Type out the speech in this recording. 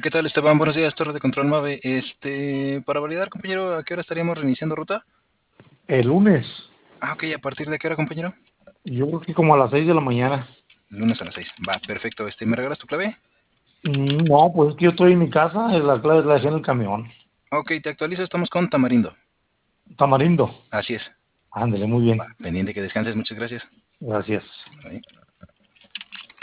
¿qué tal, Esteban? Buenos días, Torre de Control Mave. Para validar, compañero, ¿a qué hora estaríamos reiniciando ruta? El lunes, Ok, ¿a partir de qué hora, compañero? yo creo que como a las 6 de la mañana. Lunes a las 6. Va, perfecto. ¿Me regalas tu clave? No, pues es que yo estoy en mi casa, la clave la dejé en el camión. Ok, te actualizo, estamos con Tamarindo. Tamarindo, Así es. ándale, muy bien, Pendiente que descanses, muchas gracias. gracias. Ahí.